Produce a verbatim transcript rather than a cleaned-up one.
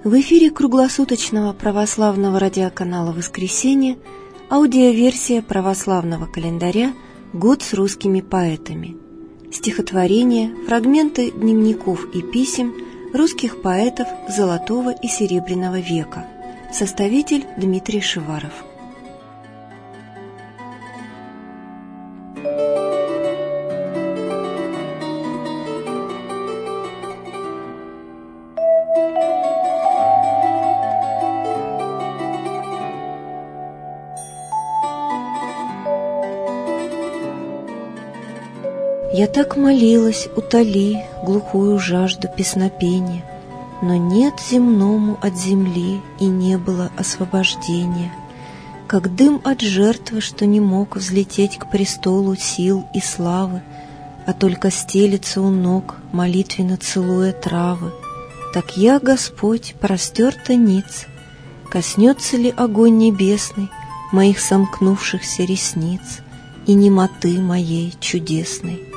В эфире круглосуточного православного радиоканала «Воскресенье» аудиоверсия православного календаря «Год с русскими поэтами». Стихотворения, фрагменты дневников и писем русских поэтов Золотого и Серебряного века. Составитель Дмитрий Шиваров. Я так молилась, утоли глухую жажду песнопения, но нет земному от земли и не было освобождения, как дым от жертвы, что не мог взлететь к престолу сил и славы, а только стелется у ног, молитвенно целуя травы. Так я, Господь, простерта ниц, коснется ли огонь небесный моих сомкнувшихся ресниц и немоты моей чудесной?